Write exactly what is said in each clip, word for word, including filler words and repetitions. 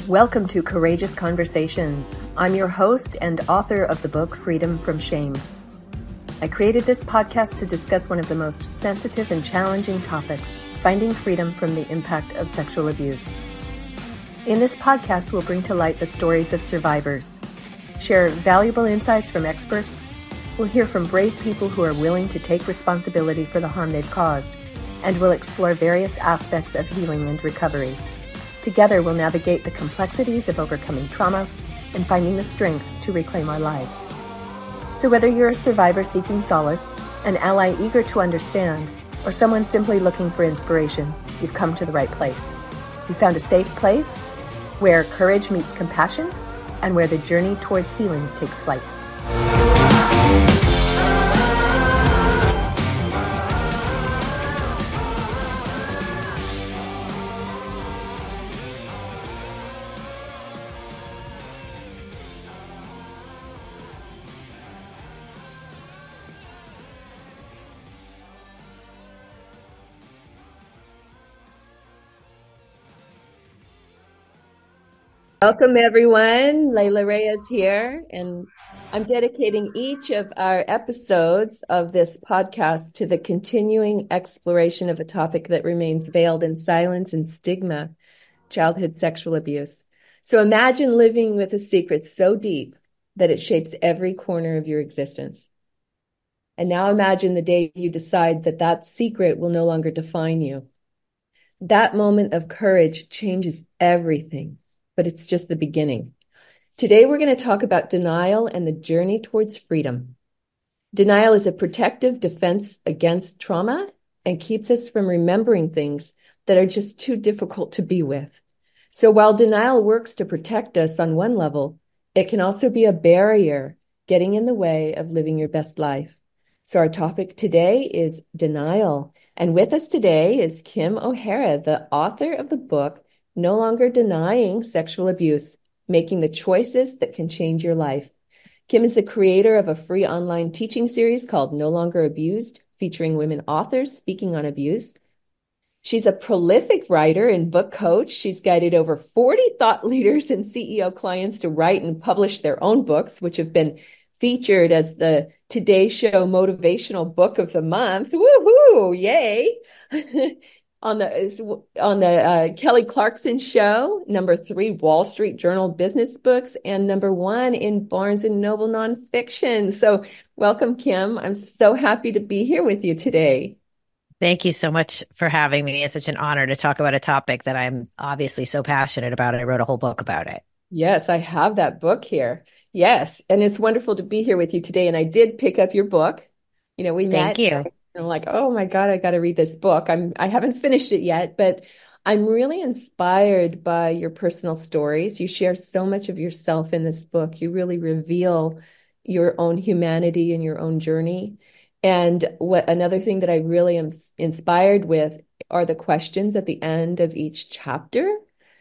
Welcome to Courageous Conversations. I'm your host and author of the book Freedom from Shame. I created this podcast to discuss one of the most sensitive and challenging topics, finding freedom from the impact of sexual abuse. In this podcast, we'll bring to light the stories of survivors, share valuable insights from experts, we'll hear from brave people who are willing to take responsibility for the harm they've caused, and we'll explore various aspects of healing and recovery. Together, we'll navigate the complexities of overcoming trauma and finding the strength to reclaim our lives. So whether you're a survivor seeking solace, an ally eager to understand, or someone simply looking for inspiration, you've come to the right place. You found a safe place where courage meets compassion and where the journey towards healing takes flight. Welcome, everyone. Layla Reyes here, and I'm dedicating each of our episodes of this podcast to the continuing exploration of a topic that remains veiled in silence and stigma, childhood sexual abuse. So imagine living with a secret so deep that it shapes every corner of your existence. And now imagine the day you decide that that secret will no longer define you. That moment of courage changes everything. But it's just the beginning. Today, we're going to talk about denial and the journey towards freedom. Denial is a protective defense against trauma and keeps us from remembering things that are just too difficult to be with. So while denial works to protect us on one level, it can also be a barrier getting in the way of living your best life. So our topic today is denial. And with us today is Kim O'Hara, the author of the book, No Longer Denying Sexual Abuse, Making the Choices That Can Change Your Life. Kim is the creator of a free online teaching series called No Longer Abused, featuring women authors speaking on abuse. She's a prolific writer and book coach. She's guided over forty thought leaders and C E O clients to write and publish their own books, which have been featured as the Today Show Motivational Book of the Month. Woohoo! Yay! On the on the uh, Kelly Clarkson Show, number three Wall Street Journal business books, and number one in Barnes and Noble nonfiction. So welcome, Kim. I'm so happy to be here with you today. Thank you so much for having me. It's such an honor to talk about a topic that I'm obviously so passionate about. I wrote a whole book about it. Yes, I have that book here. Yes, and it's wonderful to be here with you today. And I did pick up your book. You know, we met. Thank you. I'm like, oh my God, I got to read this book. I'm, I haven't finished it yet, but I'm really inspired by your personal stories. You share so much of yourself in this book. You really reveal your own humanity and your own journey. And what another thing that I really am inspired with are the questions at the end of each chapter,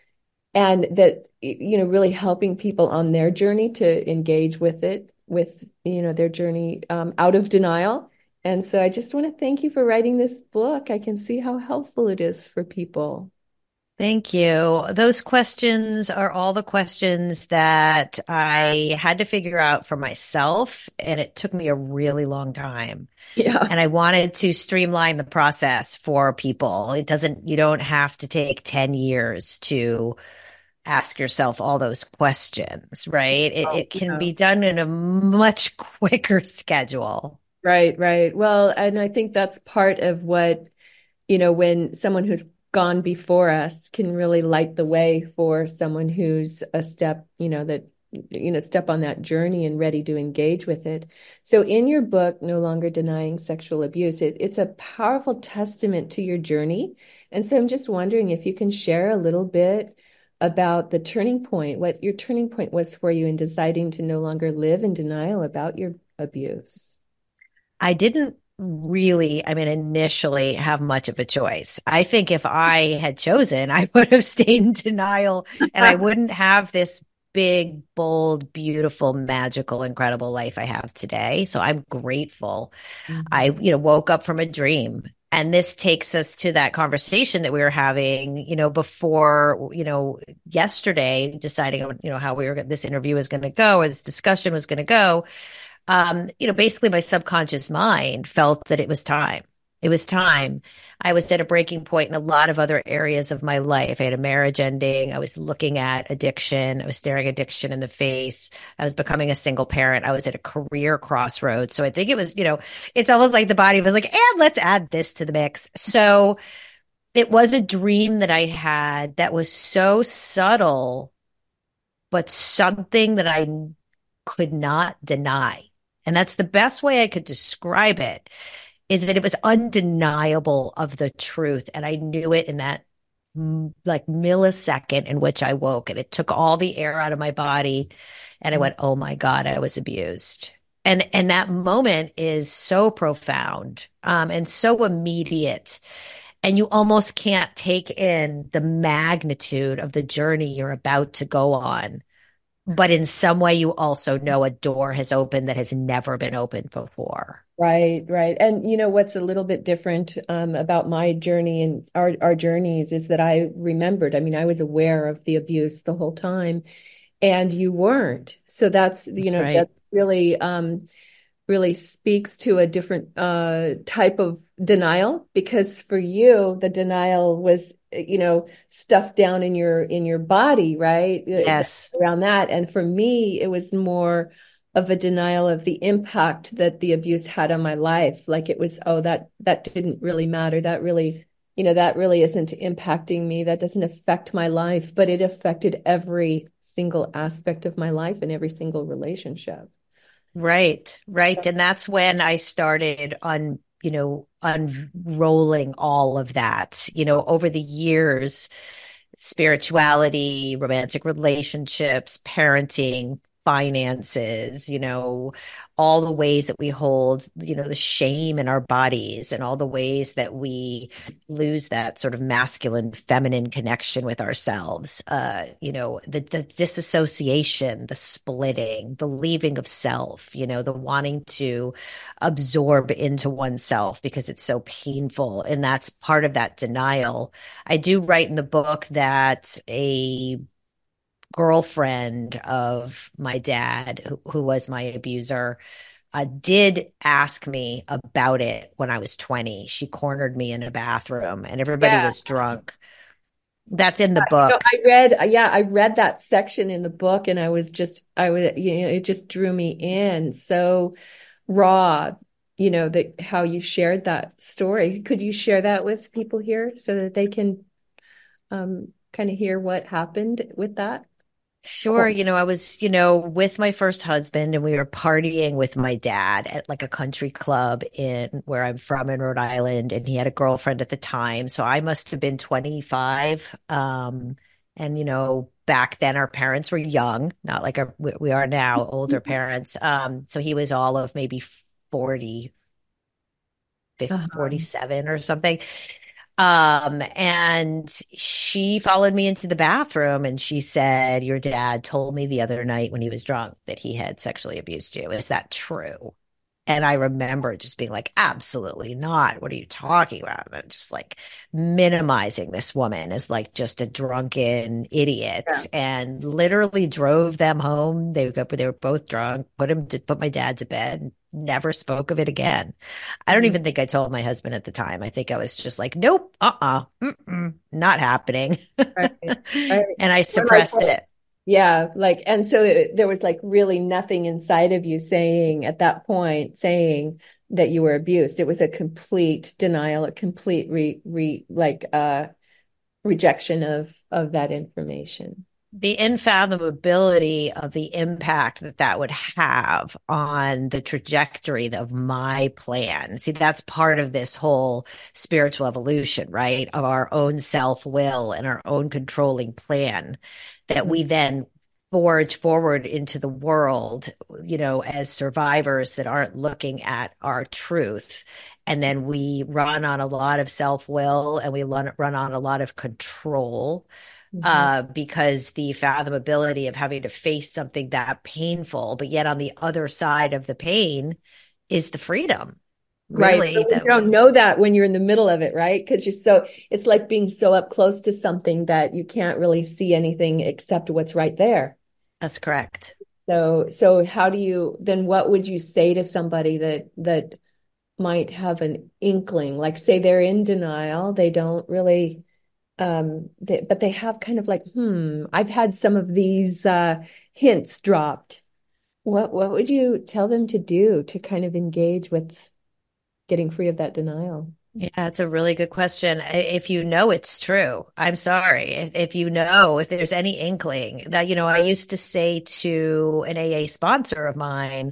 and that, you know, really helping people on their journey to engage with it, with, you know, their journey um, out of denial. And so I just want to thank you for writing this book. I can see how helpful it is for people. Thank you. Those questions are all the questions that I had to figure out for myself, and it took me a really long time. Yeah. And I wanted to streamline the process for people. It doesn't, you don't have to take ten years to ask yourself all those questions, right? It, Oh, it can yeah. be done in a much quicker schedule. Right, right. Well, and I think that's part of what, you know, when someone who's gone before us can really light the way for someone who's a step, you know, that, you know, step on that journey and ready to engage with it. So in your book, No Longer Denying Sexual Abuse, it, it's a powerful testament to your journey. And so I'm just wondering if you can share a little bit about the turning point, what your turning point was for you in deciding to no longer live in denial about your abuse. I didn't really, I mean, initially have much of a choice. I think if I had chosen, I would have stayed in denial and I wouldn't have this big, bold, beautiful, magical, incredible life I have today. So I'm grateful. Mm-hmm. I, you know, woke up from a dream And this takes us to that conversation that we were having, you know, before, you know, yesterday, deciding, you know, how we were, this interview was going to go or this discussion was going to go. Um, you know, basically my subconscious mind felt that it was time. It was time. I was at a breaking point in a lot of other areas of my life. I had a marriage ending. I was looking at addiction. I was staring addiction in the face. I was becoming a single parent. I was at a career crossroads. So I think it was, you know, it's almost like the body was like, and let's add this to the mix. So it was a dream that I had that was so subtle, but something that I could not deny. And that's the best way I could describe it, is that it was undeniable of the truth. And I knew it in that mm, like millisecond in which I woke, and it took all the air out of my body. And I went, oh my God, I was abused. And, and that moment is so profound, um, and so immediate. And you almost can't take in the magnitude of the journey you're about to go on. But in some way, you also know a door has opened that has never been opened before. Right, right. And you know what's a little bit different um, about my journey and our our journeys is that I remembered. I mean, I was aware of the abuse the whole time, and you weren't. So that's, you That's know, right. that really um, really speaks to a different uh, type of denial, because for you, the denial was, you know, stuffed down in your in your body, right? Uh, Yes. Around that. And for me, it was more of a denial of the impact that the abuse had on my life. Like it was, oh, that that didn't really matter. That really, you know, that really isn't impacting me. That doesn't affect my life, but it affected every single aspect of my life and every single relationship. Right, right. And that's when I started on, you know, unrolling all of that, you know, over the years, spirituality, romantic relationships, parenting, finances, you know, all the ways that we hold, you know, the shame in our bodies and all the ways that we lose that sort of masculine, feminine connection with ourselves. Uh, you know, the, the disassociation, the splitting, the leaving of self, you know, the wanting to absorb into oneself because it's so painful. And that's part of that denial. I do write in the book that a girlfriend of my dad, who, who was my abuser, uh, did ask me about it when I was twenty. She cornered me in a bathroom and everybody Yeah. was drunk. That's in the You know, book. I read, uh, yeah, I read that section in the book, and I was just, I would, you know, it just drew me in so raw, you know, that how you shared that story. Could you share that with people here so that they can um, kind of hear what happened with that? Sure, you know, I was, you know, with my first husband and we were partying with my dad at like a country club in where I'm from in Rhode Island, and he had a girlfriend at the time. So I must have been twenty-five. Um, and you know, back then our parents were young, not like our, we we are now, older parents. Um, so he was all of maybe forty, Uh-huh. forty-seven or something. Um, and she followed me into the bathroom and she said, your dad told me the other night when he was drunk that he had sexually abused you. Is that true? And I remember just being like, absolutely not. What are you talking about? And just like minimizing this woman as like just a drunken Yeah. idiot, and literally drove them home. They were, they were both drunk, put him to put my dad to bed, never spoke of it again. I don't Mhm. even think I told my husband at the time. I think I was just like, nope, uh-uh, mm-mm, not happening. Right. Right. And I Or like, suppressed it. yeah, like, and so it- there was like really nothing inside of you saying at that point, saying that you were abused. It was a complete denial, a complete re, re like uh rejection of of that information. The unfathomability of the impact that that would have on the trajectory of my plan. See, that's part of this whole spiritual evolution, right? Of our own self will and our own controlling plan that Mhm. we then forge forward into the world, you know, as survivors that aren't looking at our truth. And then we run on a lot of self will and we run, run on a lot of control, Mhm. uh, because the fathomability of having to face something that painful, but yet on the other side of the pain is the freedom. Right. really. But you That don't know that when you're in the middle of it, right? Because you're so, it's like being so up close to something that you can't really see anything except what's right there. that's correct. So, so how do you, then what would you say to somebody that, that might have an inkling, like say they're in denial, they don't really, um, they, but they have kind of like, hmm, I've had some of these, uh, hints dropped. What, what would you tell them to do to kind of engage with getting free of that denial? Yeah, it's a really good question. I- If you know it's true, I'm sorry. If, if you know, if there's any inkling that, you know, I used to say to an A A sponsor of mine,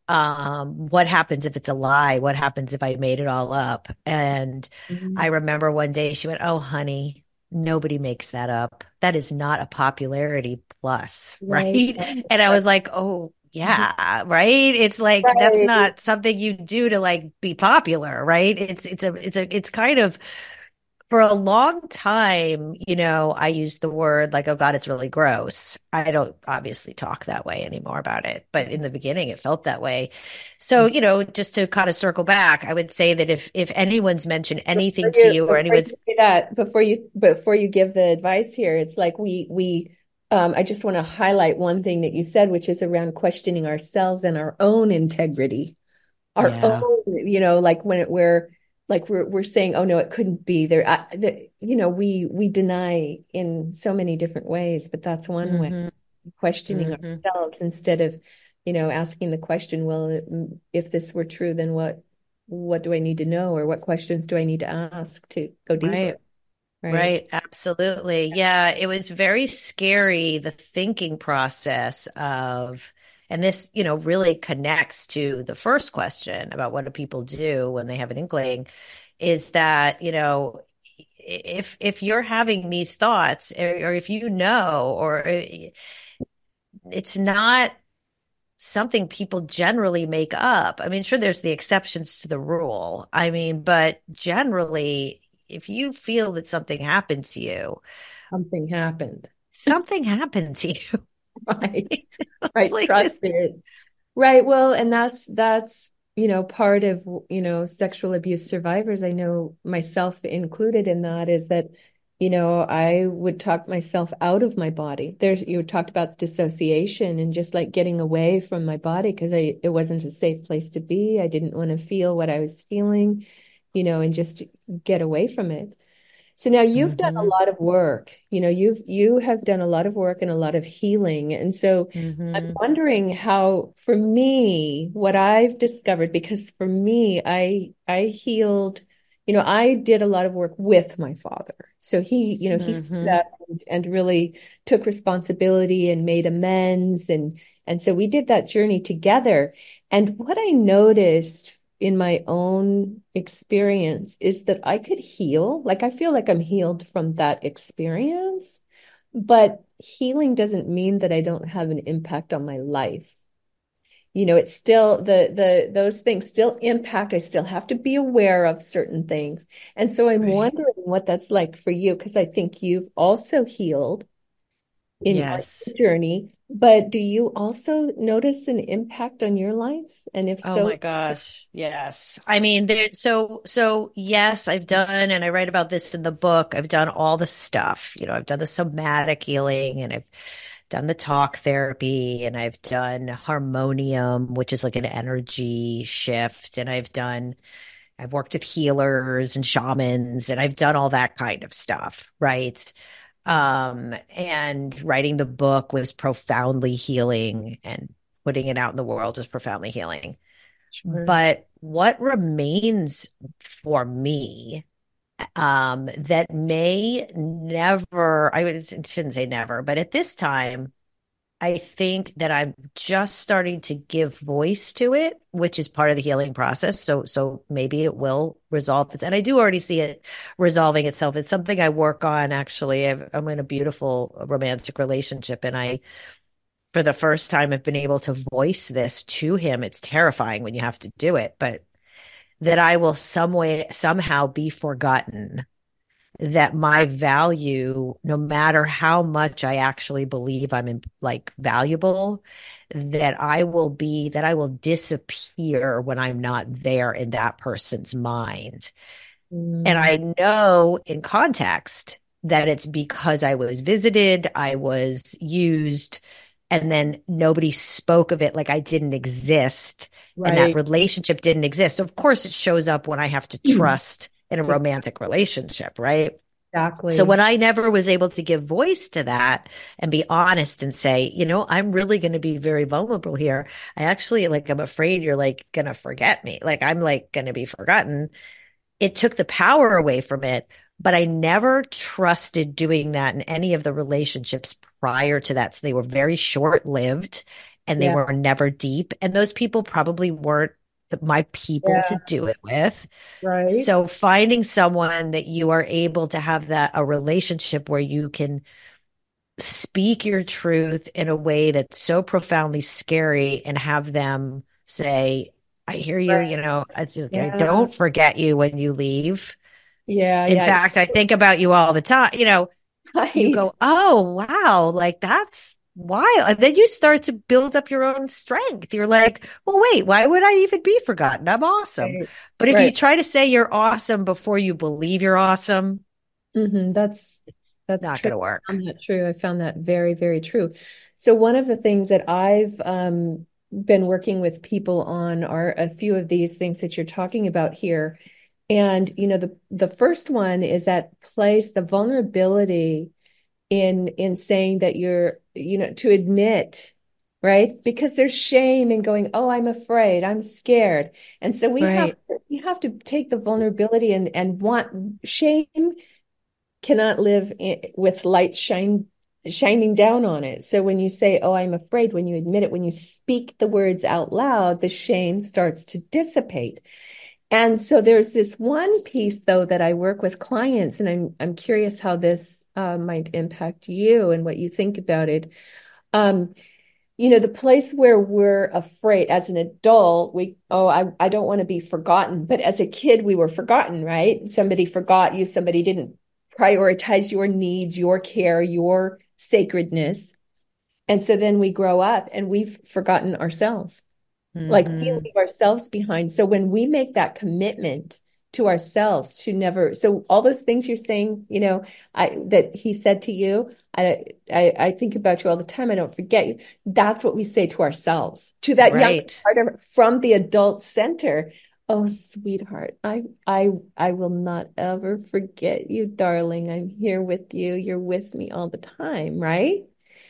um, what happens if it's a lie? What happens if I made it all up? And I Mhm. remember one day she went, "Oh, honey, nobody makes that up. That is not a popularity plus, Right, right?" right, And I right. was like, "Oh, Mhm. yeah, right. It's like that's Right. not something you do to like be popular, right? It's it's a it's a it's kind of for a long time, you know, I used the word like, oh God, it's really gross. I don't obviously talk that way anymore about it, but in the beginning it felt that way. So, you know, just to kind of circle back, I would say that if if anyone's mentioned Before anything to you, you or before anyone's you say that, before you before you give the advice here, it's like we we um, I just want to highlight one thing that you said, which is around questioning ourselves and our own integrity, our yeah. own, you know, like when it, we're like we're we're saying, oh no, it couldn't be there. I, the, you know, we we deny in so many different ways, but that's one way, Hmm. questioning Hmm. ourselves instead of, you know, asking the question, well, if this were true, then what what do I need to know, or what questions do I need to ask to go Right. deeper, right? Right, absolutely. Yeah, it was very scary, the thinking process of, and this, you know, really connects to the first question about what do people do when they have an inkling, is that, you know, if if you're having these thoughts or, or if you know, or uh, it's not something people generally make up. I mean, sure, there's the exceptions to the rule. I mean, but generally, if you feel that something happened to you, Something happened. something happened to you. Right. It's Right. like Trust this. it. Right. Well, and that's that's, you know, part of, you know, sexual abuse survivors. I know myself included in that is that, you know, I would talk myself out of my body. There's you talked about dissociation and just like getting away from my body because I it wasn't a safe place to be. I didn't want to feel what I was feeling, you know, and just get away from it. So now you've done a Hmm. lot of work. You know, you've you have done a lot of work and a lot of healing. And so I'm Hmm. wondering how, for me, what I've discovered, because for me, I I healed, you know, I did a lot of work with my father. So he, you know, he stood Hmm. up and, and really took responsibility and made amends. And and so we did that journey together. And what I noticed in my own experience is that I could heal. Like I feel like I'm healed from that experience, but healing doesn't mean that I don't have an impact on my life. You know, it's still the the those things still impact. I still have to be aware of certain things. And so I'm Right. wondering what that's like for you, because I think you've also healed in on Yes. your journey, but do you also notice an impact on your life? And if Oh so, my gosh. Yes. I mean, there, so, so yes, I've done, and I write about this in the book. I've done all the stuff. You know, I've done the somatic healing and I've done the talk therapy and I've done harmonium, which is like an energy shift. And I've done, I've worked with healers and shamans and I've done all that kind of stuff. Right. Um, and writing the book was profoundly healing and putting it out in the world was profoundly healing. sure. But what remains for me, um, that may never, I would, shouldn't say never, but at this time, I think that I'm just starting to give voice to it, which is part of the healing process. So, so maybe it will resolve it. And I do already see it resolving itself. It's something I work on actually. I've, I'm in a beautiful romantic relationship and I, for the first time, have been able to voice this to him. It's terrifying when you have to do it, but that I will some way, somehow be forgotten that my value, no matter how much I actually believe I'm in, like valuable, that I will be, that I will disappear when I'm not there in that person's mind. And Mm, I know in context that it's because I was visited, I was used, and then nobody spoke of it like I didn't exist and that right. relationship didn't exist. So of course it shows up when I have to Mm. trust in a romantic relationship, right? So Exactly. when I never was able to give voice to that and be honest and say, you know, I'm really going to be very vulnerable here. I actually like, I'm afraid you're like going to forget me. Like I'm like going to be forgotten. It took the power away from it, but I never trusted doing that in any of the relationships prior to that. So they were very short lived and they Yeah. were never deep. And those people probably weren't the, my people to Yeah. do it with. Right. So finding someone that you are able to have that a relationship where you can speak your truth in a way that's so profoundly scary and have them say, I hear you, Right. you know, it's just, I Yeah. don't forget you when you leave. Yeah. In Yeah. fact, I think about you all the time. You know, you Right. go, oh, wow, like that's wild. And then you start to build up your own strength. You're like, well, wait, why would I even be forgotten? I'm awesome. Right. But if you Right. try to say you're awesome before you believe you're awesome, Hmm. That's that's not true. going to I work. found that true. I found that very, very true. So one of the things that I've um, been working with people on are a few of these things that you're talking about here. And you know, the the first one is that place, the vulnerability in in saying that you're, you know, to admit, right? Because there's shame in going, oh, I'm afraid, I'm scared. And so we have Right. we have to take the vulnerability and and want shame cannot live in, with light shine shining down on it. So when you say, "Oh, I'm afraid," when you admit it, when you speak the words out loud, the shame starts to dissipate. And so there's this one piece though that I work with clients, and I'm I'm curious how this uh, might impact you and what you think about it. Um, you know, the place where we're afraid as an adult, we, oh, I, I don't want to be forgotten. But as a kid, we were forgotten, right? Somebody forgot you, somebody didn't prioritize your needs, your care, your sacredness. And so then we grow up and we've forgotten ourselves. Like we Hmm. leave ourselves behind. So when we make that commitment to ourselves to never, so all those things you're saying, you know, I that he said to you, I I, I think about you all the time. I don't forget you. That's what we say to ourselves, to that young Right. part of from the adult center. Oh, sweetheart, I I I will not ever forget you, darling. I'm here with you. You're with me all the time, right?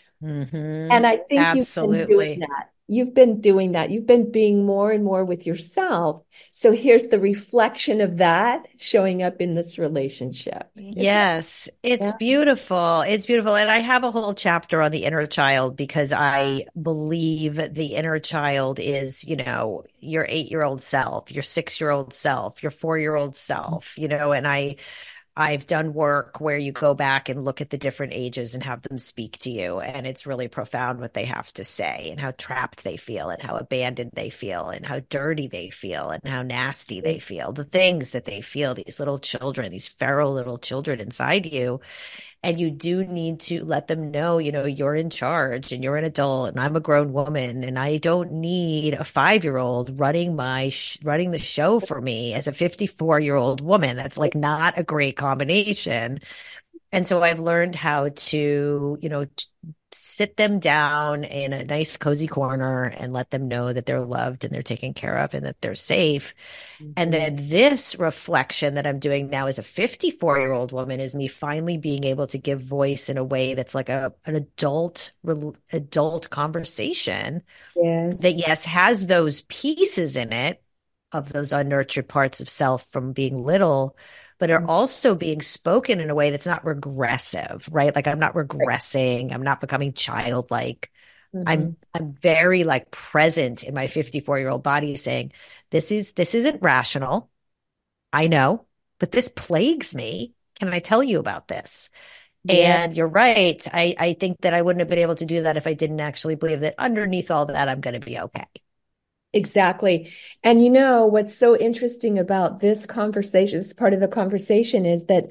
Hmm. And I think you've been doing Absolutely. that. You've been doing that. You've been being more and more with yourself. So here's the reflection of that showing up in this relationship. Isn't that, Yes, it's yeah? beautiful. It's beautiful. And I have a whole chapter on the inner child because I believe the inner child is, you know, your eight-year-old self, your six-year-old self, your four-year-old self, you know, and I I've done work where you go back and look at the different ages and have them speak to you. And it's really profound what they have to say and how trapped they feel and how abandoned they feel and how dirty they feel and how nasty they feel. The things that they feel, these little children, these feral little children inside you. And you do need to let them know, you know, you're in charge and you're an adult and I'm a grown woman and I don't need a five year old running my, sh- running the show for me as a fifty-four year old woman. That's like not a great combination. And so I've learned how to, you know, t- sit them down in a nice, cozy corner and let them know that they're loved and they're taken care of and that they're safe. And Mhm. then this reflection that I'm doing now as a fifty-four year old woman is me finally being able to give voice in a way that's like a an adult adult conversation that Yes. yes has those pieces in it of those unnurtured parts of self from being little, but are also being spoken in a way that's not regressive, right? Like I'm not regressing, I'm not becoming childlike. I'm Mhm. I'm very like present in my fifty-four year old body saying, this is this isn't rational. I know, but this plagues me. Can I tell you about this? Yeah, And you're right. I, I think that I wouldn't have been able to do that if I didn't actually believe that underneath all that, I'm going to be okay. exactly. And you know, what's so interesting about this conversation, this part of the conversation is that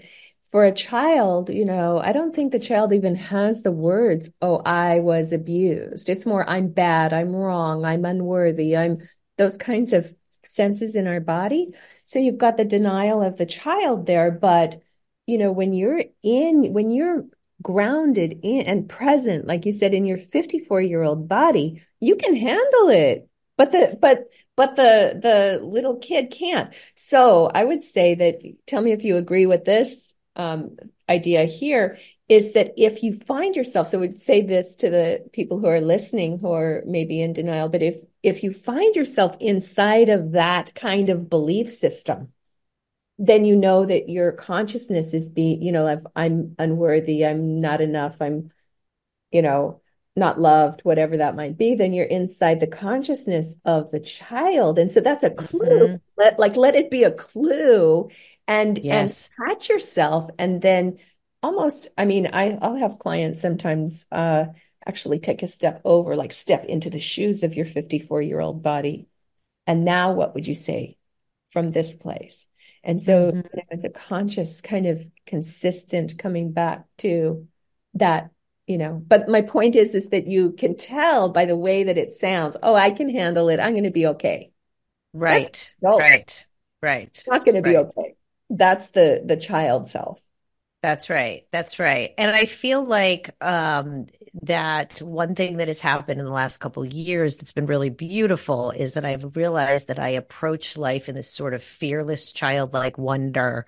for a child, you know, I don't think the child even has the words, oh, I was abused. It's more, I'm bad, I'm wrong, I'm unworthy, I'm those kinds of senses in our body. So you've got the denial of the child there, but you know, when you're in, when you're grounded in and present, like you said, in your fifty-four year old body, you can handle it. But the but but the the little kid can't. So I would say that, tell me if you agree with this um, idea here, is that if you find yourself, so we'd say this to the people who are listening who are maybe in denial, but if if you find yourself inside of that kind of belief system, then you know that your consciousness is being, you know, I've, I'm unworthy, I'm not enough, I'm, you know, not loved, whatever that might be, then you're inside the consciousness of the child. And so that's a clue. Hmm. Let, like, let it be a clue and and Yes. catch yourself. And then almost, I mean, I, I'll have clients sometimes uh actually take a step over, like step into the shoes of your fifty-four year old body. And now what would you say from this place? And so Hmm. you know, it's a conscious kind of consistent coming back to that, you know, but my point is, is that you can tell by the way that it sounds, oh, I can handle it. I'm going to be okay. That's Right. adults. Right. Right. Not going to be Right. okay. That's the the child self. That's right. That's right. And I feel like um, that one thing that has happened in the last couple of years that's been really beautiful is that I've realized that I approach life in this sort of fearless, childlike wonder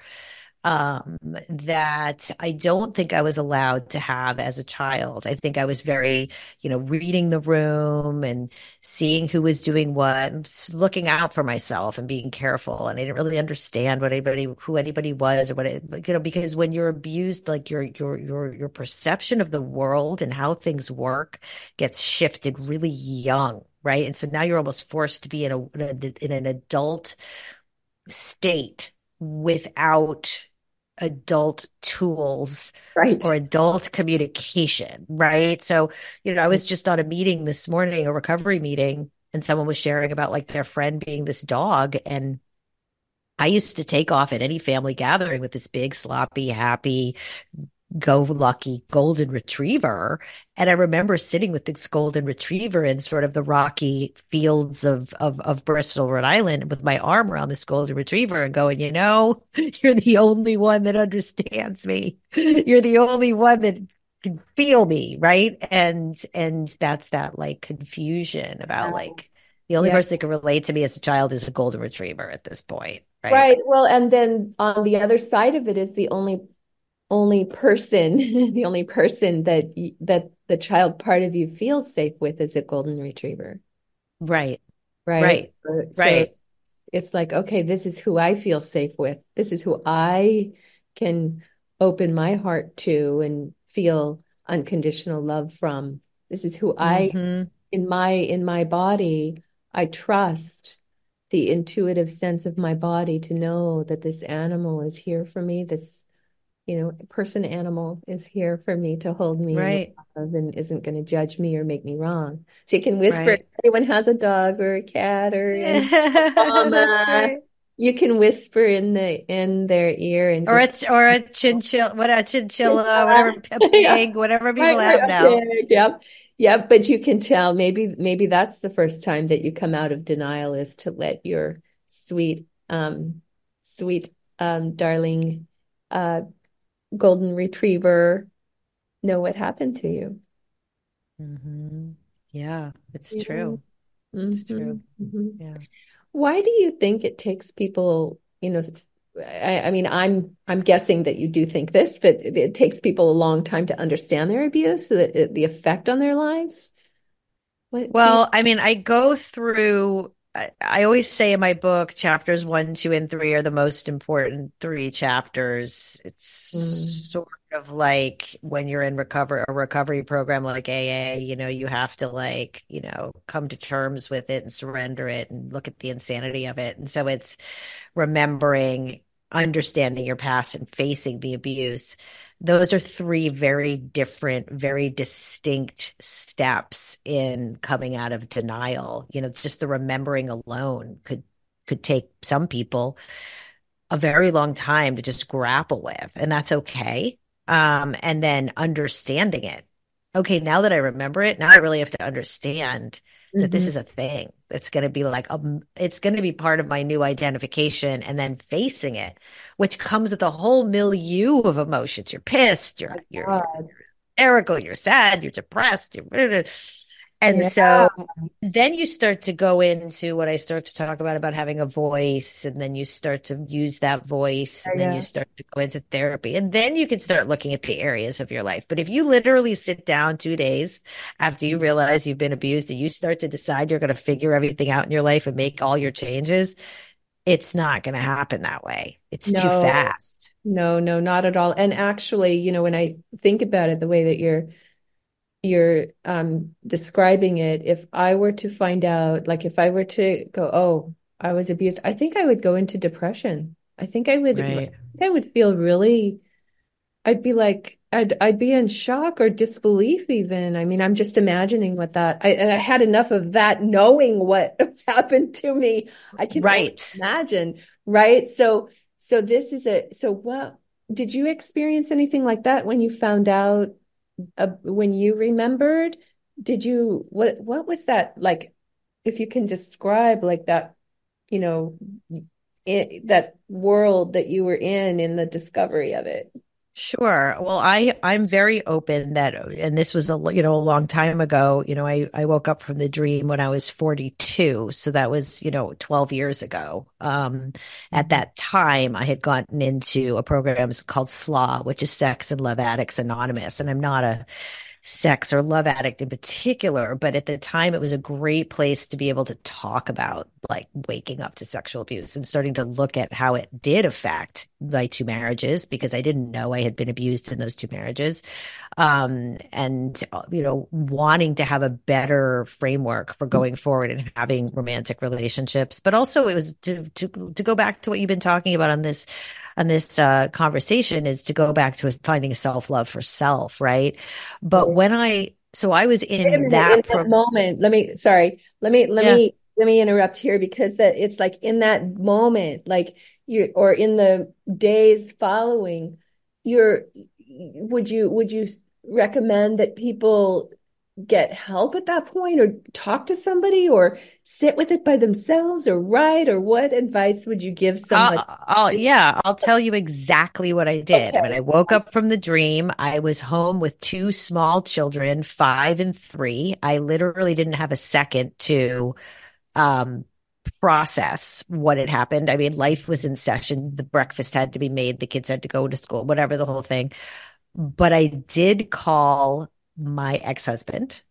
um, that I don't think I was allowed to have as a child. I think I was very, you know, reading the room and seeing who was doing what, and s- looking out for myself and being careful. And I didn't really understand what anybody, who anybody was, or what it, you know, because when you're abused, like your your your your perception of the world and how things work gets shifted really young. Right. And so now you're almost forced to be in a in, a, in an adult state without adult tools or Right. adult communication, right? So, you know, I was just on a meeting this morning, a recovery meeting, and someone was sharing about like their friend being this dog. And I used to take off at any family gathering with this big, sloppy, happy, go lucky golden retriever. And I remember sitting with this golden retriever in sort of the rocky fields of, of, of Bristol, Rhode Island, with my arm around this golden retriever and going, you know, you're the only one that understands me. You're the only one that can feel me. Right. And, and that's that like confusion about Yeah. like the only Yeah. person that can relate to me as a child is a golden retriever at this point. Right. Right. Well, and then on the other side of it is the only only person, the only person that y- that the child part of you feels safe with is a golden retriever, Right. right? Right. So, so Right. it's like, okay, this is who I feel safe with. This is who I can open my heart to and feel unconditional love from. This is who I, Hmm. in my in my body, I trust the intuitive sense of my body to know that this animal is here for me. This, you know, person animal is here for me to hold me in Right. love and isn't going to judge me or make me wrong. So you can whisper, if Right. anyone has a dog or a cat or any That's mama, right. you can whisper in the in their ear and Or just a or a chinchilla, what a chinchilla, yeah, whatever, a yeah, pig, whatever right, people right, have now. okay, yep, yep. But you can tell maybe maybe that's the first time that you come out of denial is to let your sweet, um, sweet, um, darling, uh, golden retriever know what happened to you. Hmm. Yeah, it's Yeah. true. It's Hmm. true. Hmm. Yeah. Why do you think it takes people, you know, I, I mean, I'm I'm guessing that you do think this, but it, it takes people a long time to understand their abuse, the the effect on their lives. What do you? Well, I mean, I go through, I, I always say in my book, chapters one, two, and three are the most important three chapters. It's Mm, sort of like when you're in recover a recovery program like A A, you know, you have to like, you know, come to terms with it and surrender it and look at the insanity of it. And so it's remembering, understanding your past and facing the abuse. Those are three very different, very distinct steps in coming out of denial. You know, just the remembering alone could could take some people a very long time to just grapple with, and that's okay. Um, and then understanding it. Okay, now that I remember it, now I really have to understand that this Hmm. is a thing that's going to be like a, it's going to be part of my new identification, and then facing it, which comes with a whole milieu of emotions. You're pissed, you're you're you're God. hysterical, you're sad, you're depressed, you're and Yeah, so then you start to go into what I start to talk about about having a voice, and then you start to use that voice, and then you yeah. start to go into therapy, and then you can start looking at the areas of your life. But if you literally sit down two days after you realize you've been abused and you start to decide you're going to figure everything out in your life and make all your changes, it's not going to happen that way. It's too No, fast. no, no, not at all. And actually, you know, when I think about it, the way that you're you're um describing it, if I were to find out, like if I were to go, oh, I was abused, I think I would go into depression. I think I would Right. I would feel really, I'd be like, I'd I'd be in shock or disbelief even. I mean, I'm just imagining what that I, I had enough of that knowing what happened to me. I can only Right. imagine, right? So so this is a so what did you experience anything like that when you found out, uh, when you remembered? Did you what what was that like, if you can describe like that, you know, it, that world that you were in in the discovery of it? Sure. Well, I I'm very open that, and this was a you know a long time ago. You know, I I woke up from the dream when I was forty-two, so that was you know twelve years ago. Um, at Mhm. that time, I had gotten into a program called S L A, which is Sex and Love Addicts Anonymous, and I'm not a sex or love addict in particular, but at the time it was a great place to be able to talk about like waking up to sexual abuse and starting to look at how it did affect my two marriages, because I didn't know I had been abused in those two marriages. Um, and, uh, you know, wanting to have a better framework for going forward and having romantic relationships. But also it was to, to, to go back to what you've been talking about on this on this uh, conversation, is to go back to finding a self love for self, right? But when I, so I was Wait a in minute, in that that pro, moment, let me, sorry, let me, let yeah. me, let me interrupt here, because that it's like in that moment, like you, or in the days following, you're, would you, would you recommend that people get help at that point, or talk to somebody, or sit with it by themselves, or write, or what advice would you give somebody? I'll, I'll, yeah, I'll tell you exactly what I did. I mean, Okay. I woke up from the dream. I was home with two small children, five and three. I literally didn't have a second to um, process what had happened. I mean, life was in session. The breakfast had to be made. The kids had to go to school, whatever, the whole thing. But I did call my ex-husband,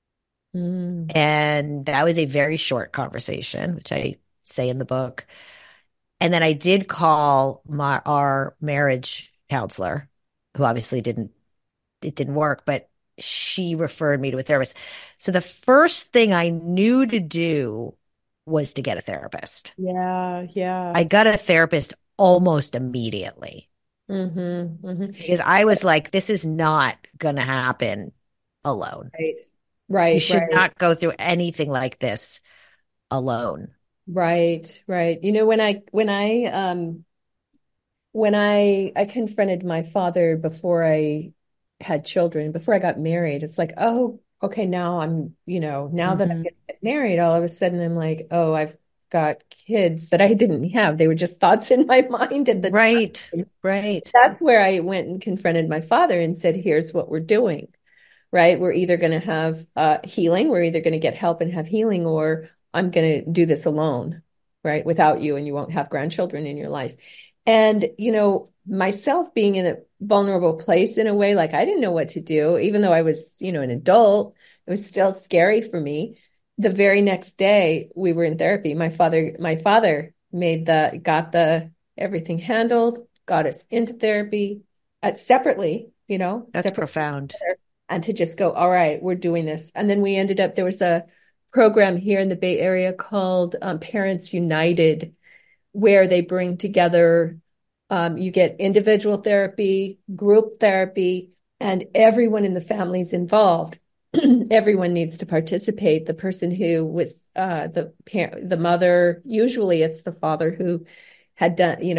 Mm. and that was a very short conversation, which I say in the book. And then I did call my our marriage counselor, who obviously didn't it didn't work, but she referred me to a therapist. So the first thing I knew to do was to get a therapist. Yeah, yeah. I got a therapist almost immediately, Mm-hmm, mm-hmm. because I was like, this is not going to happen alone. Right, You right, should right. not go through anything like this alone. Right, right. You know, when I when I um when I I confronted my father before I had children, before I got married, it's like, oh, okay, now I'm, you know, now that I'm Hmm. gonna get married, all of a sudden I'm like, oh, I've got kids that I didn't have. They were just thoughts in my mind at the Right, time. right. That's where I went and confronted my father and said, here's what we're doing, right? We're either going to have uh, healing, we're either going to get help and have healing, or I'm going to do this alone, right? Without you, and you won't have grandchildren in your life. And, you know, myself being in a vulnerable place in a way, like I didn't know what to do, even though I was, you know, an adult, it was still scary for me. The very next day we were in therapy. My father, my father made the, got the, everything handled, got us into therapy at separately, you know, That's separate, profound. and to just go, all right, we're doing this. And then we ended up, there was a program here in the Bay Area called um, Parents United, where they bring together, um, you get individual therapy, group therapy, and everyone in the family is involved. Everyone needs to participate. The person who was uh, the parent, the mother, usually it's the father who had done, you know,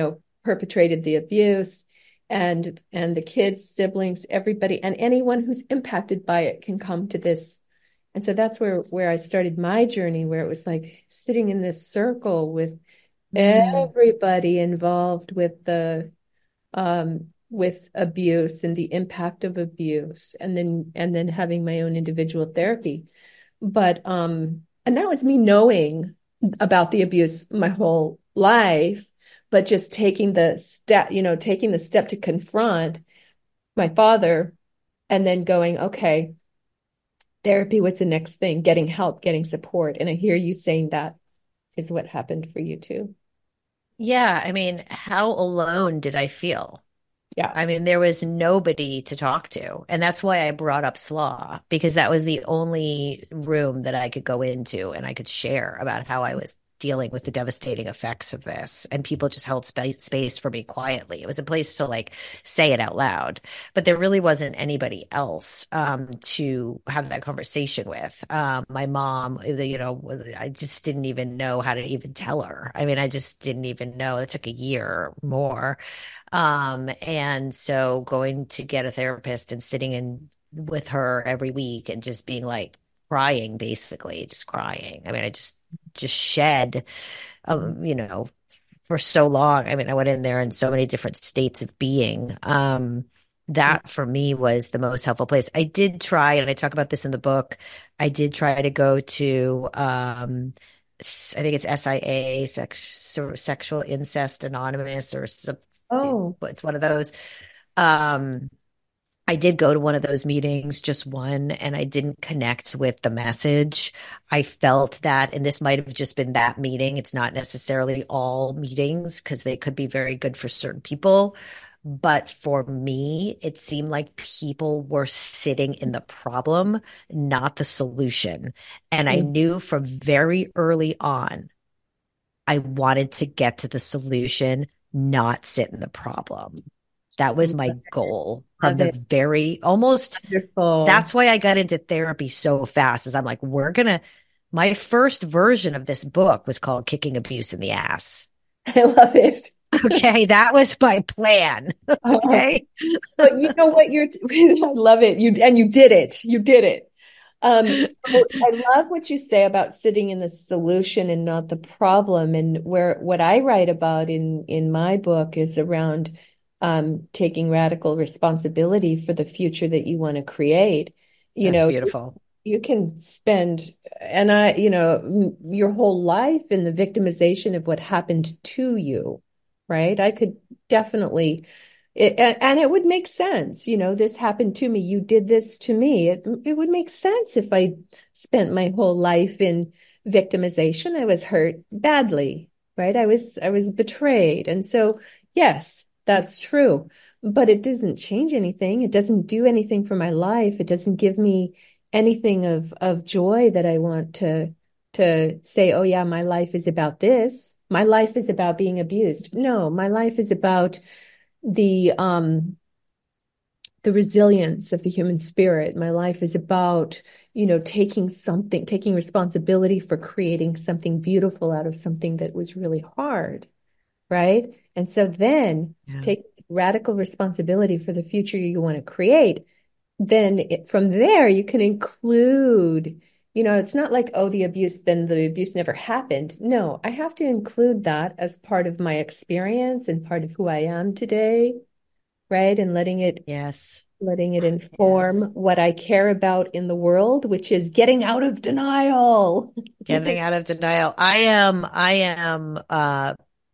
perpetrated the abuse, and and the kids, siblings, everybody, and anyone who's impacted by it can come to this. And so that's where where I started my journey, where it was like sitting in this circle with Mm. everybody involved with the um with abuse and the impact of abuse, and then and then having my own individual therapy. But um and that was me knowing about the abuse my whole life, but just taking the step, you know, taking the step to confront my father, and then going, okay, therapy, what's the next thing? Getting help, getting support. And I hear you saying that is what happened for you too. Yeah, I mean, how alone did I feel? Yeah. I mean, there was nobody to talk to. And that's why I brought up S L A, because that was the only room that I could go into and I could share about how I was dealing with the devastating effects of this. And people just held spa- space for me quietly. It was a place to like say it out loud, but there really wasn't anybody else um, to have that conversation with. Um, my mom, you know, I just didn't even know how to even tell her. I mean, I just didn't even know. It took a year or more. Um, and so going to get a therapist and sitting in with her every week and just being like crying, basically, just crying. I mean, I just just shed, um, you know, for so long. I mean, I went in there in so many different states of being. Um, that for me was the most helpful place. I did try, and I talk about this in the book. I did try to go to, um, s- I think it's S I A, Sex, Sexual Incest Anonymous, or some, Oh, it's one of those. Um, I did go to one of those meetings, just one, and I didn't connect with the message. I felt that, and this might have just been that meeting. It's not necessarily all meetings because they could be very good for certain people. But for me, it seemed like people were sitting in the problem, not the solution. And I mm, knew from very early on, I wanted to get to the solution, not sit in the problem. That was my goal from love the it. very almost. Wonderful. That's why I got into therapy so fast, is I'm like, we're gonna, my first version of this book was called Kicking Abuse in the Ass. I love it. Okay, that was my plan. Oh, Okay. but you know what? You're, I love it. You, and you did it. You did it. Um, so I love what you say about sitting in the solution and not the problem. And where what I write about in in my book is around um, taking radical responsibility for the future that you want to create. You That's know, beautiful. you can spend, and I, you know, m- your whole life in the victimization of what happened to you, right? I could definitely, it, a- and it would make sense, you know, this happened to me. You did this to me. It, it would make sense if I spent my whole life in victimization. I was hurt badly, right? I was, I was betrayed. And so, yes, that's true, but it doesn't change anything. It doesn't do anything for my life. It doesn't give me anything of of joy that I want to to say, oh yeah, my life is about this. My life is about being abused. No, my life is about the um the resilience of the human spirit. My life is about, you know, taking something, taking responsibility for creating something beautiful out of something that was really hard, right? And so then Yeah. take radical responsibility for the future you want to create. Then it, from there you can include, you know, it's not like, oh, the abuse, then the abuse never happened. No, I have to include that as part of my experience and part of who I am today, right? And letting it Yes. letting it inform Yes. what I care about in the world, which is getting out of denial. Getting out of denial. I am, I am uh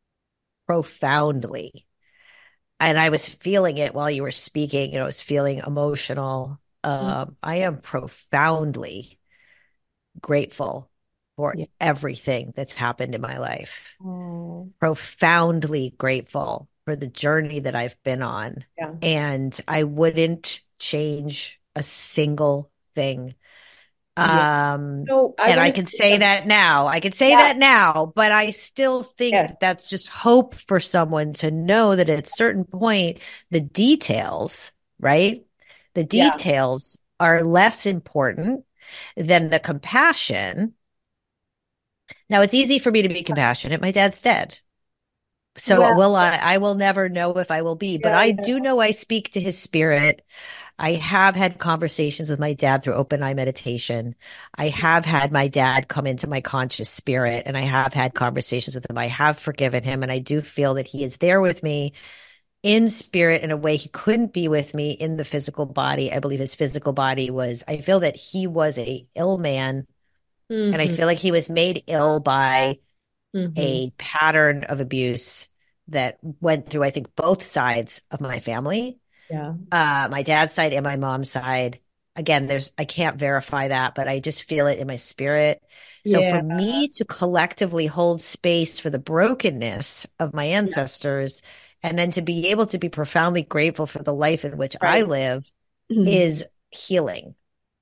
profoundly, and I was feeling it while you were speaking, you know, I was feeling emotional. Um, I am profoundly grateful for Yeah. everything that's happened in my life. Oh, Profoundly grateful for the journey that I've been on. yeah. And I wouldn't change a single thing. Yeah. Um, So I and want I to can say say something. that now. I can say Yeah. that now, but I still think Yes. that that's just hope for someone to know that at a certain point, the details, right? The Yeah. details are less important than the compassion. Now, it's easy for me to be compassionate. My dad's dead. So Well, will I, I will never know if I will be, but yeah, I yeah. do know I speak to his spirit. I have had conversations with my dad through open eye meditation. I have had my dad come into my conscious spirit and I have had conversations with him. I have forgiven him and I do feel that he is there with me in spirit in a way he couldn't be with me in the physical body. I believe his physical body was, I feel that he was a ill man and I Hmm. feel like he was made ill by Hmm. a pattern of abuse that went through, I think, both sides of my family, Yeah. uh, my dad's side and my mom's side. Again, there's, I can't verify that, but I just feel it in my spirit. So for Yeah. me to collectively hold space for the brokenness of my ancestors and then to be able to be profoundly grateful for the life in which I Right. live Mhm. is healing.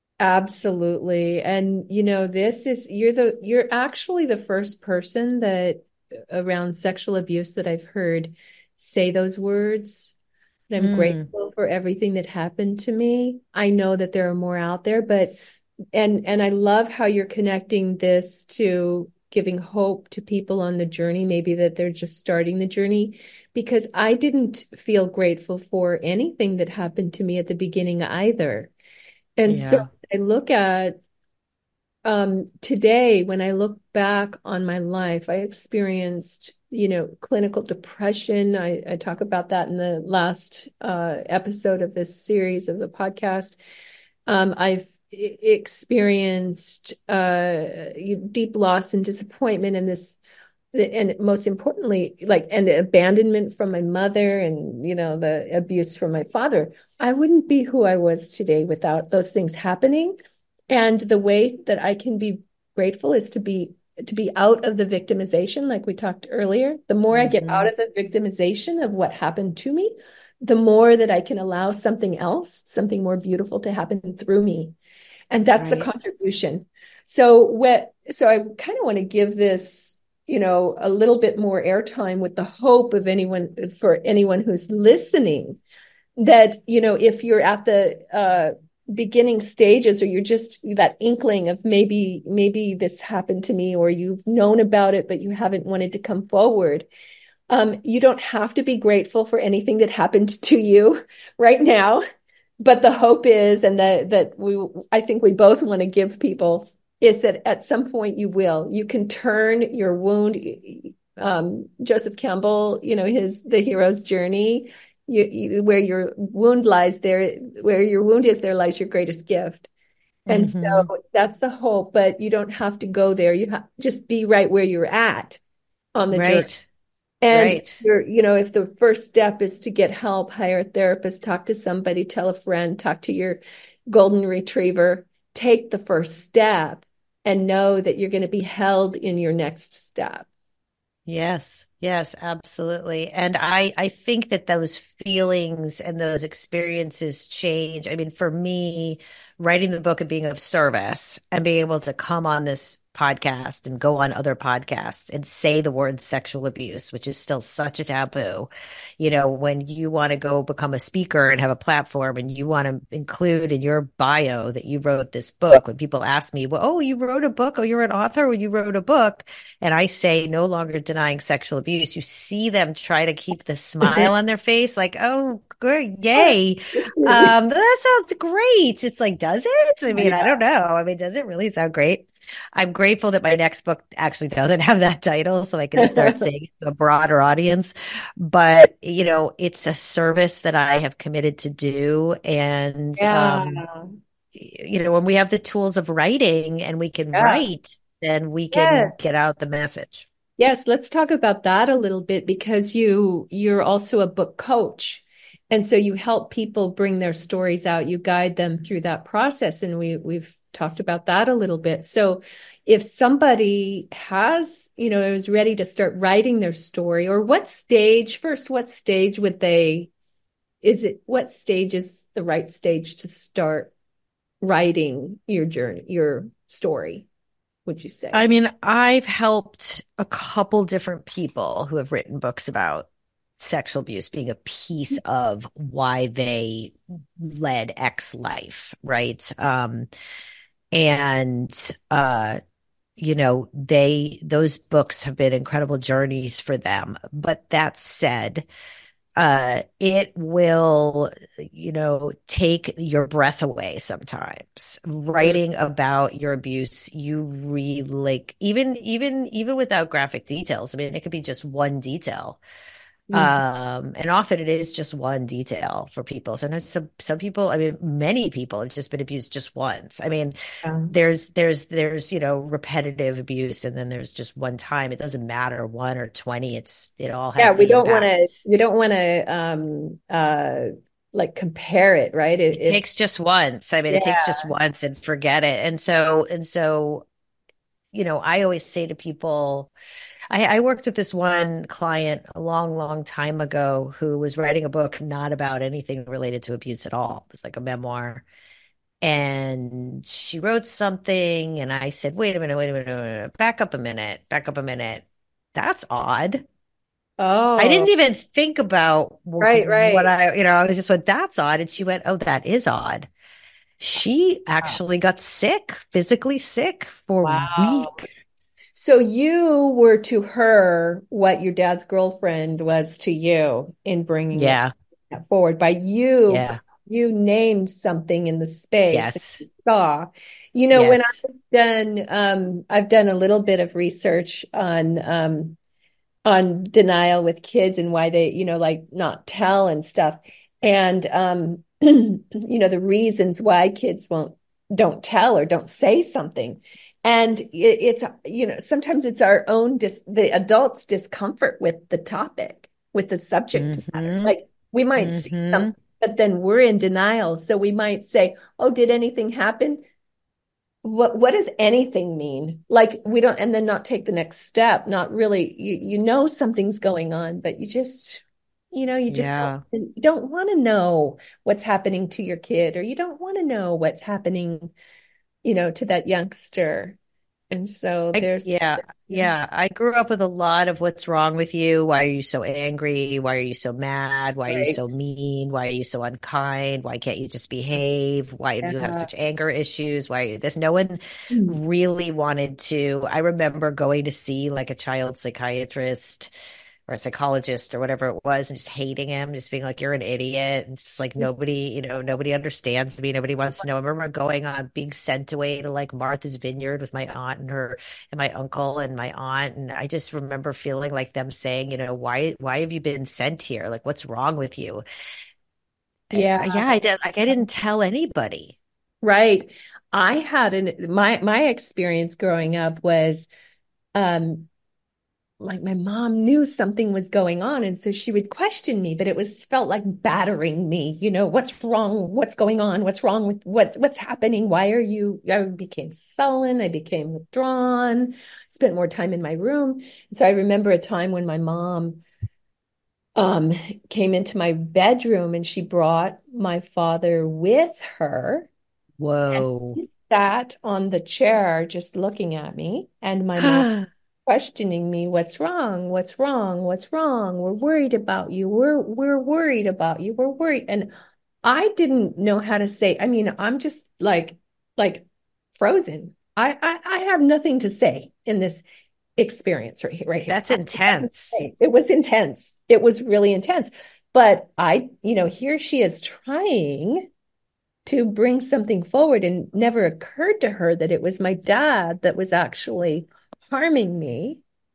Absolutely. And you know, this is you're the you're actually the first person that around sexual abuse that I've heard say those words. And I'm Mm, grateful for everything that happened to me. I know that there are more out there, but and and I love how you're connecting this to giving hope to people on the journey, maybe that they're just starting the journey, because I didn't feel grateful for anything that happened to me at the beginning either. And so yeah. I look at um, today, when I look back on my life, I experienced, you know, clinical depression. I, I talk about that in the last uh, episode of this series of the podcast. Um, I've e- experienced uh, deep loss and disappointment, and this, and most importantly, like, and the abandonment from my mother, and you know, the abuse from my father. I wouldn't be who I was today without those things happening. And the way that I can be grateful is to be to be out of the victimization, like we talked earlier. The more I get out Hmm. of the victimization of what happened to me, the more that I can allow something else, something more beautiful to happen through me. And that's the Right. contribution. So what so I kind of want to give this, you know, a little bit more airtime with the hope of anyone for anyone who's listening that, you know, if you're at the uh, beginning stages, or you're just that inkling of maybe maybe this happened to me, or you've known about it but you haven't wanted to come forward, um, you don't have to be grateful for anything that happened to you right now. But the hope is, and that that we I think we both want to give people, is that at some point you will you can turn your wound. um, Joseph Campbell, you know, his The Hero's Journey, you, you, where your wound lies, there where your wound is, there lies your greatest gift. And Hmm. so that's the hope, but you don't have to go there. You have just be right where you're at on the journey. Right. And Right. you're, you know, if the first step is to get help, hire a therapist, talk to somebody, tell a friend, talk to your golden retriever, take the first step and know that you're going to be held in your next step. Yes, yes, absolutely. And I I think that those feelings and those experiences change. I mean, for me, writing the book and being of service and being able to come on this podcast and go on other podcasts and say the word sexual abuse, which is still such a taboo. You know, when you want to go become a speaker and have a platform and you want to include in your bio that you wrote this book, when people ask me, well, oh, you wrote a book, oh, you're an author, when you wrote a book, and I say no longer denying sexual abuse, you see them try to keep the smile on their face, like, oh, good, yay. Um, that sounds great. It's like, does it? I mean, I don't know. I mean, does it really sound great? I'm grateful that my next book actually doesn't have that title, so I can start saying it to a broader audience. But, you know, it's a service that I have committed to do. And, Yeah. um, you know, when we have the tools of writing and we can Yeah. write, then we can Yes. get out the message. Yes, let's talk about that a little bit, because you you're also a book coach. And so you help people bring their stories out. You guide them through that process. And we we've talked about that a little bit. So if somebody has, you know, is ready to start writing their story, or what stage first, what stage would they, is it, what stage is the right stage to start writing your journey, your story, would you say? I mean, I've helped a couple different people who have written books about sexual abuse being a piece of why they led X life, right? Um, and uh, you know, they, those books have been incredible journeys for them. But that said, uh, it will, you know, take your breath away sometimes. Mm. Writing about your abuse, you really like, even, even, even without graphic details. I mean, it could be just one detail. Mhm. Um, and often it is just one detail for people. Sometimes some some people, I mean, many people have just been abused just once. I mean, Yeah. there's there's there's, you know, repetitive abuse, and then there's just one time. It doesn't matter, one or twenty, it's it all Yeah, has we the don't want impact. to we don't want to um uh like compare it, right? It, It it takes just once. I mean, it takes yeah. just once and forget it. And so and so, you know, I always say to people, I, I worked with this one client a long, long time ago who was writing a book not about anything related to abuse at all. It was like a memoir. And she wrote something, and I said, wait a minute, wait a minute, wait a minute, back up a minute, back up a minute. That's odd. I Oh, didn't even think about w- right, what right. I, you know, I was just went, that's odd. And she went, oh, that is odd. She Wow. actually got sick, physically sick for Wow. weeks. So you were to her what your dad's girlfriend was to you in bringing it Yeah. forward by you. Yeah. You named something in the space that Yes. you saw. You know, when Yes. I've done, um, I've done a little bit of research on um, on denial with kids and why they, you know, like not tell and stuff. And um, you know, the reasons why kids won't don't tell or don't say something. And it, it's, you know, sometimes it's our own dis the adults' discomfort with the topic, with the subject matter. Mm-hmm. Like we might see Mm-hmm. something, but then we're in denial. So we might say, "Oh, did anything happen?" What what does anything mean? Like we don't, and then not take the next step, not really, you you know something's going on, but you just, you know, you just don't Yeah. you don't want to know what's happening to your kid, or you don't want to know what's happening, you know, to that youngster. And so I, there's yeah, yeah. I grew up with a lot of what's wrong with you? Why are you so angry? Why are you so mad? Why are you right. so mean? Why are you so unkind? Why can't you just behave? Why do you have Yeah. such anger issues? Why are you this? No one Mm. really wanted to. I remember going to see like a child psychiatrist or a psychologist or whatever it was, and just hating him, just being like, you're an idiot. And just like nobody, you know, nobody understands me. Nobody wants to know. I remember going on being sent away to like Martha's Vineyard with my aunt and her and my uncle and my aunt. And I just remember feeling like them saying, you know, why, why have you been sent here? Like, what's wrong with you? I, Yeah, I- yeah, I did. Like, I didn't tell anybody. right. I had an my my experience growing up was um like my mom knew something was going on, and so she would question me, but it was felt like battering me, you know, what's wrong, what's going on, what's wrong with what what's happening, why are you, I became sullen, I became withdrawn, spent more time in my room. And so I remember a time when my mom um came into my bedroom and she brought my father with her, and Whoa. he sat on the chair just looking at me, and my mom questioning me, what's wrong? What's wrong? What's wrong? We're worried about you. We're we're worried about you. We're worried. And I didn't know how to say, I mean, I'm just like like frozen. I I, I have nothing to say in this experience right here, right here. That's I have nothing to intense. say. It was intense. It was really intense. But I, you know, here she is trying to bring something forward, and never occurred to her that it was my dad that was actually harming me.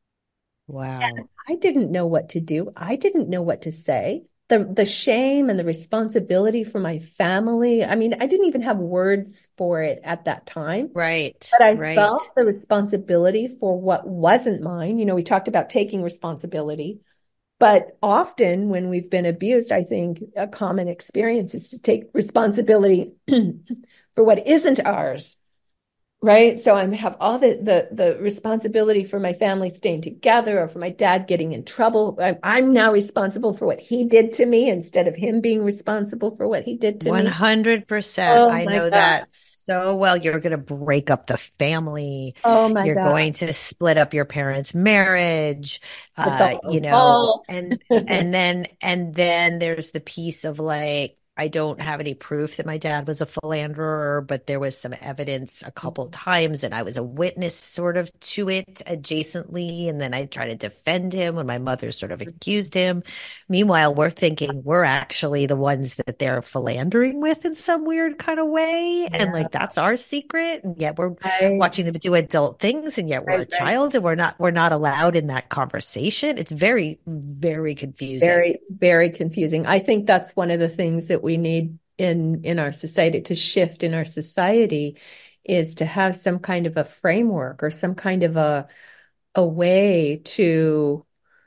Wow. I didn't know what to do. I didn't know what to say. The the shame and the responsibility for my family. I mean, I didn't even have words for it at that time, Right. but I Right. felt the responsibility for what wasn't mine. You know, we talked about taking responsibility, but often when we've been abused, I think a common experience is to take responsibility for what isn't ours. Right. So I have all the, the the responsibility for my family staying together, or for my dad getting in trouble. I'm, I'm now responsible for what he did to me instead of him being responsible for what he did to me. one hundred percent. Oh I my know God. that so well. You're going to break up the family. Oh my You're God. going to split up your parents' marriage. It's Uh, all you my know, fault. and and then and then there's the piece of like, I don't have any proof that my dad was a philanderer, but there was some evidence a couple times, and I was a witness sort of to it adjacently. And then I tried to defend him when my mother sort of accused him. Meanwhile, we're thinking we're actually the ones that they're philandering with in some weird kind of way. And Yeah. like that's our secret. And yet we're Right, watching them do adult things, and yet we're right, a right. child and we're not we're not allowed in that conversation. It's very, very confusing. Very, very confusing. I think that's one of the things that we need in in our society to shift in our society is to have some kind of a framework or some kind of a a way to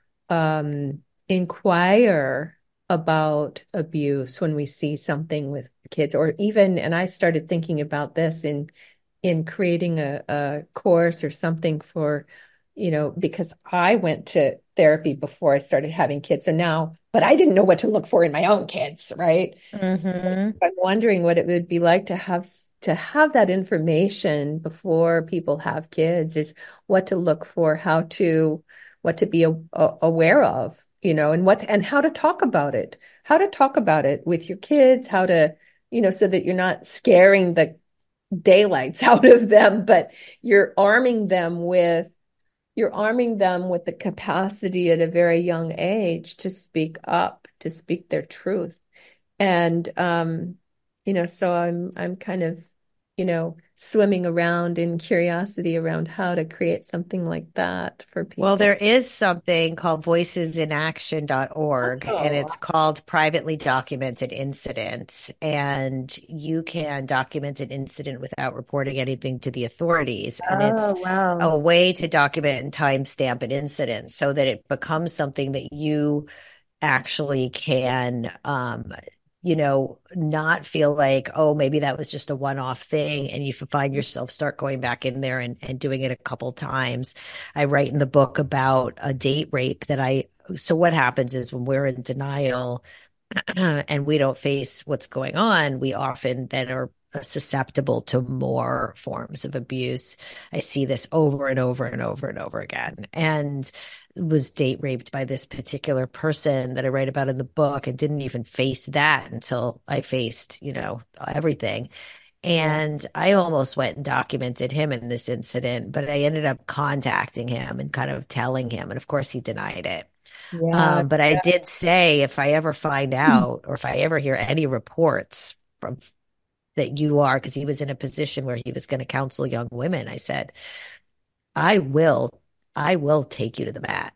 um, inquire about abuse when we see something with kids, or even, and I started thinking about this in in creating a, a course or something for, you know, because I went to therapy before I started having kids. So now, but I didn't know what to look for in my own kids, right? Hmm. I'm wondering what it would be like to have to have that information before people have kids, is what to look for, how to, what to be a, a, aware of, you know, and what and how to talk about it, how to talk about it with your kids, how to, you know, so that you're not scaring the daylights out of them, but you're arming them with you're arming them with the capacity at a very young age to speak up, to speak their truth. And um, you know, so I'm I'm kind of, you know, swimming around in curiosity around how to create something like that for Well, people. there is something called voices in action dot org, and Oh, it's called Privately Documented Incidents. And you can document an incident without reporting anything to the authorities. And it's oh, wow. a way to document and timestamp an incident so that it becomes something that you actually can um you know not feel like, oh, maybe that was just a one-off thing, and you find yourself start going back in there and, and doing it a couple times. I write in the book about a date rape that I so what happens is when we're in denial and we don't face what's going on, we often then are susceptible to more forms of abuse. I see this over and over and over and over again. And was date raped by this particular person that I write about in the book and didn't even face that until I faced, you know, everything. Yeah. And I almost went and documented him in this incident, but I ended up contacting him and kind of telling him. And of course, he denied it. Yeah. Um, but I Yeah. did say if I ever find out or if I ever hear any reports from that you are, because he was in a position where he was going to counsel young women, I said, I will, I will take you to the mat.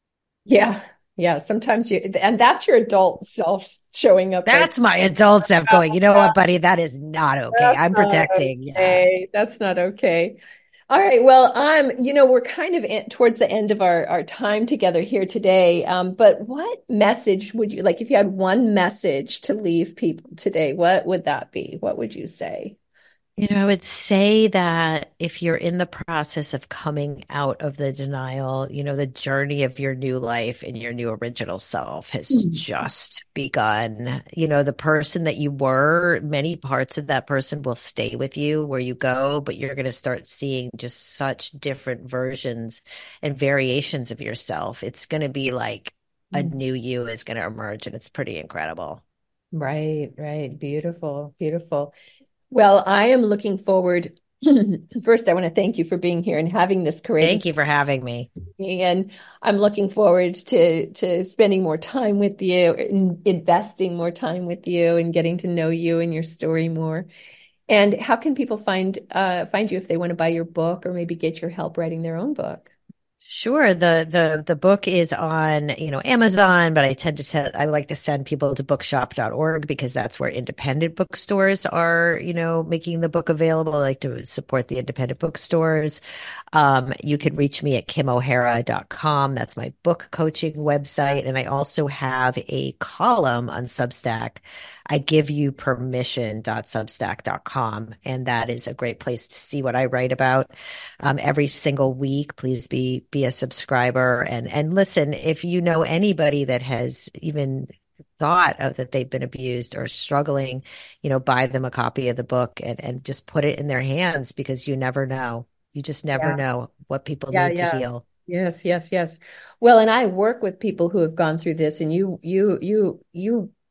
Yeah. Yeah. Sometimes you, and that's your adult self showing up like, That's my adult self going, you know what, buddy, that is not okay. that's I'm not protecting. Yeah. okay. That's not okay. All right. Well, um, you know, we're kind of in, towards the end of our, our time together here today. Um, but what message would you like if you had one message to leave people today? What would that be? What would you say? You know, I would say that if you're in the process of coming out of the denial, you know, the journey of your new life and your new original self has Mm. just begun. You know, the person that you were, many parts of that person will stay with you where you go, but you're going to start seeing just such different versions and variations of yourself. It's going to be like a new you is going to emerge, and it's pretty incredible. Right, right. Beautiful, beautiful. Well, I am looking forward. First, I want to thank you for being here and having this courageous. Thank you for having me. And I'm looking forward to to spending more time with you, in, investing more time with you, and getting to know you and your story more. And how can people find uh, find you if they want to buy your book or maybe get your help writing their own book? Sure. The the the book is on, you know, Amazon, but I tend to tell, I like to send people to bookshop dot org because that's where independent bookstores are, you know, making the book available. I like to support the independent bookstores. Um, you can reach me at kim o'hara dot com. That's my book coaching website. And I also have a column on Substack. I give you permission dot substack dot com. And that is a great place to see what I write about um, every single week. Please be be a subscriber and and listen. If you know anybody that has even thought of that they've been abused or struggling, you know, buy them a copy of the book and and just put it in their hands because you never know. You just never Yeah, know what people yeah, need to yeah. heal. Yes, yes, yes. Well, and I work with people who have gone through this, and you, you, you, you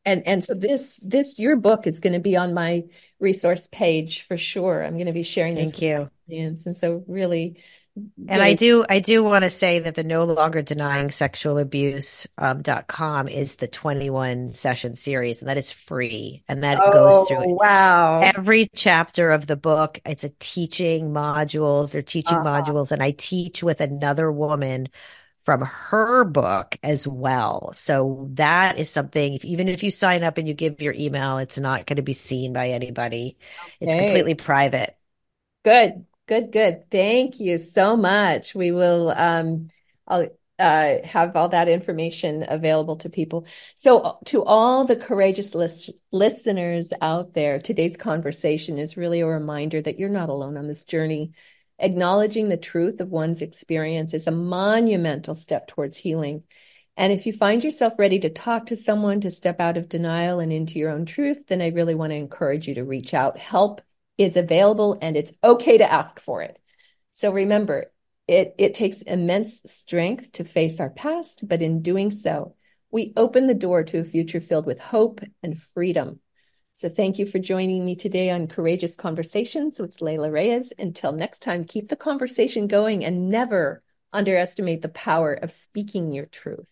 And and so this this your book is going to be on my resource page for sure. I'm going to be sharing this Thank with you. clients. And so really, And I really, do, I do want to say that the No Longer Denying Sexual Abuse um, dot com is the twenty-one session series, and that is free. And that goes oh, through wow. every chapter of the book. It's a teaching modules. They're teaching Uh-huh. modules, and I teach with another woman from her book as well. So that is something, if, even if you sign up and you give your email, it's not going to be seen by anybody. It's Okay. completely private. Good, good, good. Thank you so much. We will um I'll uh have all that information available to people. So to all the courageous lis listeners out there, today's conversation is really a reminder that you're not alone on this journey. Acknowledging the truth of one's experience is a monumental step towards healing. And if you find yourself ready to talk to someone to step out of denial and into your own truth, then I really want to encourage you to reach out. Help is available and it's okay to ask for it. So remember, it, it takes immense strength to face our past, but in doing so, we open the door to a future filled with hope and freedom. So thank you for joining me today on Courageous Conversations with Leila Reyes. Until next time, keep the conversation going and never underestimate the power of speaking your truth.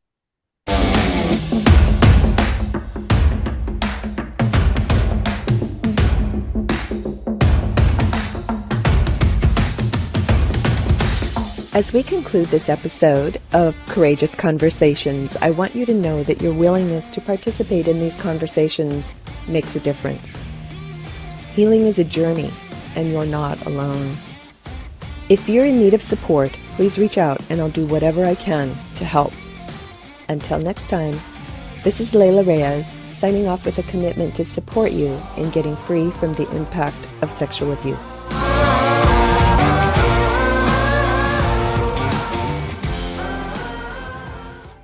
As we conclude this episode of Courageous Conversations, I want you to know that your willingness to participate in these conversations makes a difference. Healing is a journey, and you're not alone. If you're in need of support, please reach out and I'll do whatever I can to help. Until next time, this is Leila Reyes, signing off with a commitment to support you in getting free from the impact of sexual abuse.